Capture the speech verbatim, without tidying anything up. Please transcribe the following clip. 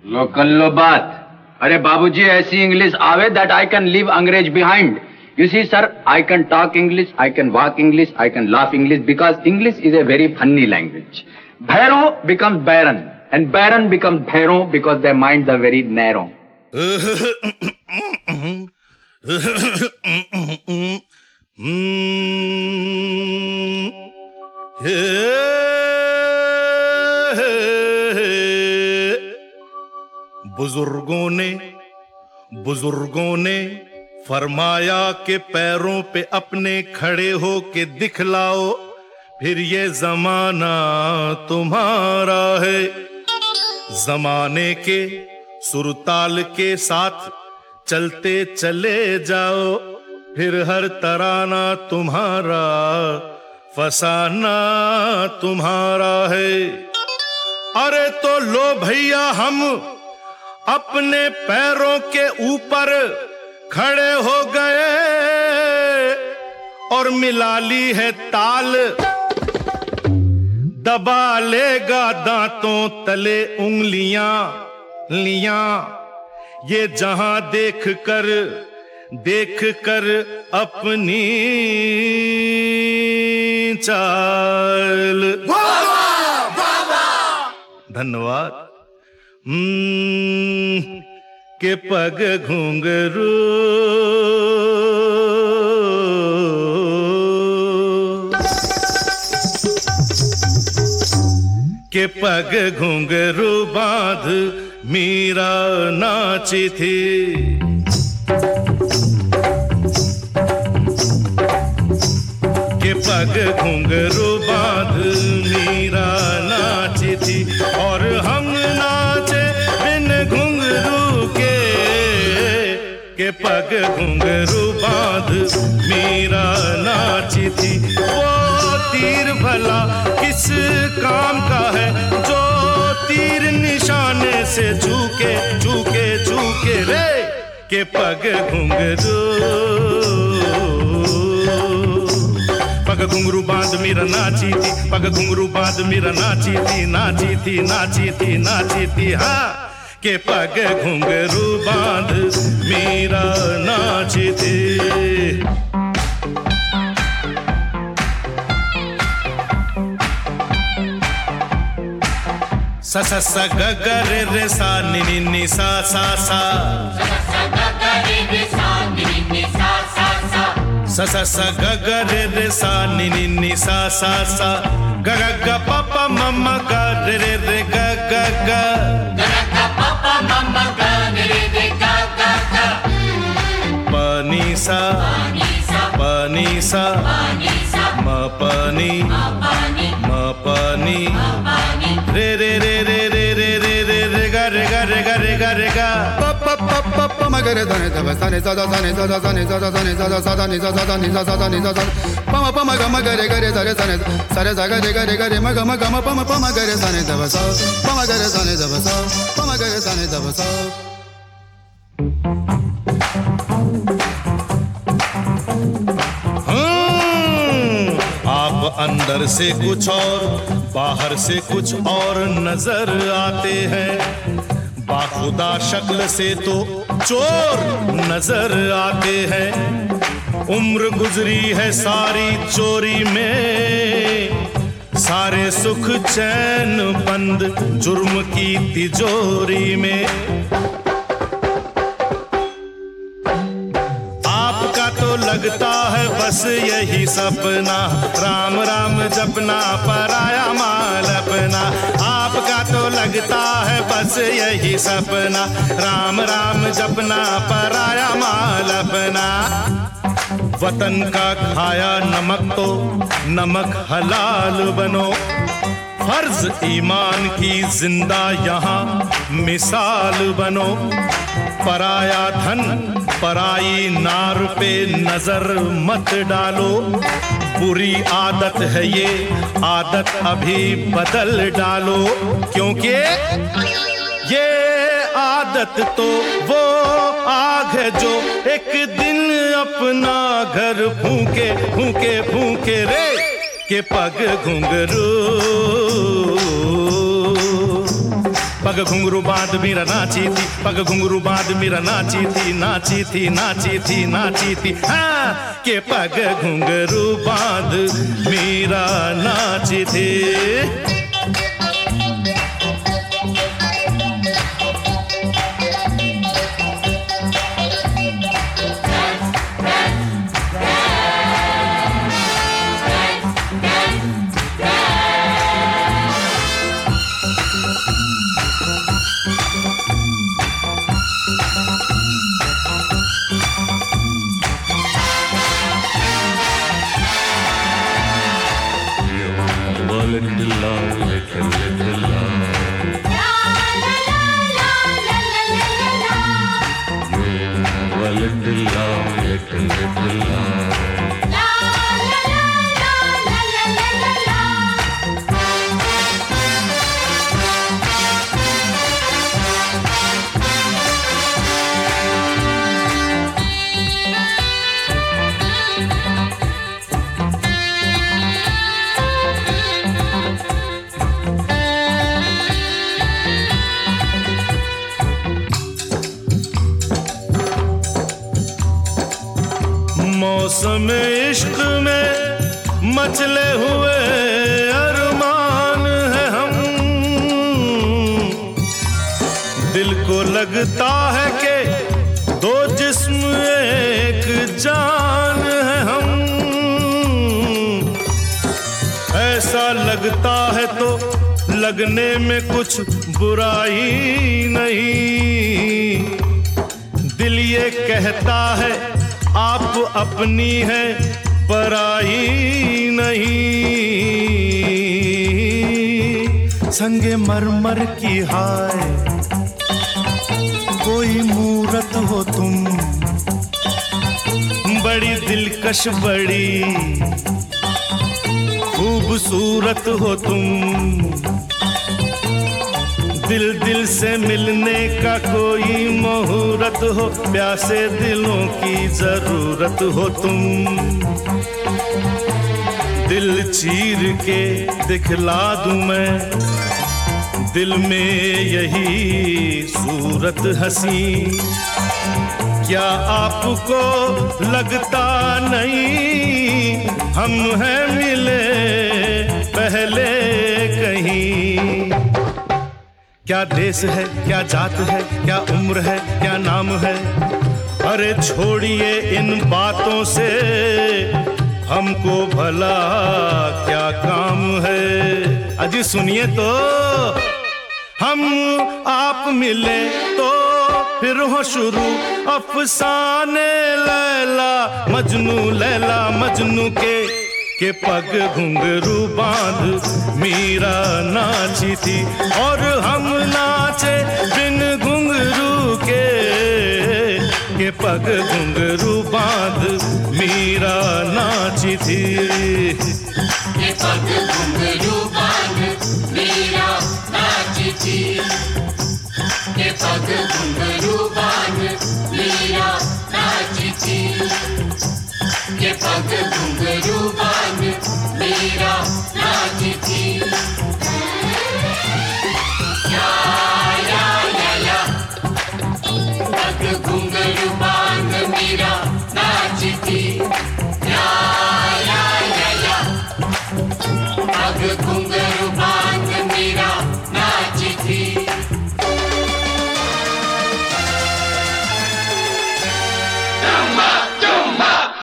लो कर लो बात। अरे बाबूजी ऐसी इंग्लिश आवे that I can leave अंग्रेज behind. You see sir, I can talk English, I can walk English, I can laugh English because English is a very funny language. Bhairo becomes Baron and Baron becomes Bhairo because their minds are very narrow. बुजुर्गों ने बुजुर्गों ने फरमाया कि पैरों पे अपने खड़े हो के दिखलाओ, फिर ये जमाना तुम्हारा है। जमाने के सुरताल के साथ चलते चले जाओ, फिर हर तराना तुम्हारा, फसाना तुम्हारा है। अरे तो लो भैया हम अपने पैरों के ऊपर खड़े हो गए और मिला ली है ताल, दबा लेगा दांतों तले उंगलियां लियां, ये जहां देख कर देख कर अपनी चाल। धन्यवाद। हम्म के पग घुंघरू के पग घुंघरू बांध मीरा नाची थी। के पग घुंघरू बांध मीरा नाची थी और हम नाचे बिन घुंघरू के। के पग घुंघरू बांध मीरा नाची थी। वो तीर भला किस काम का है जो तीर निशाने से झूके झूके झूके रे। के पग घुंघरू पग घुंघरू बांध मीरा नाची थी, पग घुंघरू बांध मीरा नाची थी, नाची थी नाची थी नाची थी हाँ। के पग घुंघरू बांध मीरा नाची थी। सा सा सा ग ग रे रे सा नि नि नि सा सा सा सा सा सा ग ग रे रे सा नि नि नि सा सा सा ग ग ग प प म म ग रे रे रे ग ग ग ग ग प प म म ग रे रे रे ग ग ग प नि सा प नि सा म प नि म प नि रे रे रे रे रे रे रे रे रे ग रे ग रे ग रे ग रे ग प प प प प म ग रे ध ने ध सा ने सा सा सा ने सा सा सा ने सा सा सा ने सा सा सा ने सा सा सा ने सा सा सा ने सा सा प म प म ग म ग रे ग रे सा रे सा ने सा रे सा ग रे ग रे ग रे म ग म ग म प म प म ग रे सा ने ध सा प म ग रे सा ने ध सा प म ग रे सा ने ध सा। आप अंदर से कुछ और बाहर से कुछ और नजर आते हैं, बाखुदा शक्ल से तो चोर नजर आते हैं। उम्र गुजरी है सारी चोरी में, सारे सुख चैन बंद जुर्म की तिजोरी में। आपका तो लगता है बस यही सपना, राम राम जपना पराया माल अपना। आपका तो लगता है बस यही सपना, राम राम जपना पराया माल अपना। वतन का खाया नमक तो नमक हलाल बनो, फर्ज ईमान की जिंदा यहाँ मिसाल बनो। पराया धन पराई नार पे नजर मत डालो, बुरी आदत है ये आदत अभी बदल डालो। क्योंकि ये आदत तो वो आग है जो एक दिन अपना घर फूके फूके फूके रे। के पग घुंघरू पग घुंघरू बांध मीरा नाची थी, पग घुंघरू बांध मीरा नाची थी, नाची थी नाची थी नाची थी हाँ के पग घुंघरू बांध मीरा नाची थी। Little love, little, little love. La la la la la la la la. You a little love, little, little love. La la la la la la la la. मौसम इश्क में मचले हुए अरमान है हम, दिल को लगता है कि दो जिस्म एक जान है हम। ऐसा लगता है तो लगने में कुछ बुराई नहीं, दिल ये कहता है आप अपनी है पराई नहीं। संगे मरमर की हाय कोई मूरत हो तुम, बड़ी दिलकश बड़ी खूबसूरत हो तुम। दिल दिल से मिलने का कोई मुहूर्त हो, प्यासे दिलों की जरूरत हो तुम। दिल चीर के दिखला दूं मैं दिल में यही सूरत हंसी, क्या आपको लगता नहीं हम हैं मिले पहले कहीं। क्या देश है, क्या जात है, क्या उम्र है, क्या नाम है, अरे छोड़िए इन बातों से हमको भला क्या काम है। अजी सुनिए तो, हम आप मिले तो फिर हो शुरू अफसाने लैला मजनू, लैला मजनू के के पग घुंघरू बांध मीरा नाची थी, और हम नाचे बिन घुंघरू के के पग घुंघरू बांध मीरा नाची थी। के पग घुंघरू बांध मीरा नाची थी, के पग घुंघरू बांध मीरा नाची थी, के पग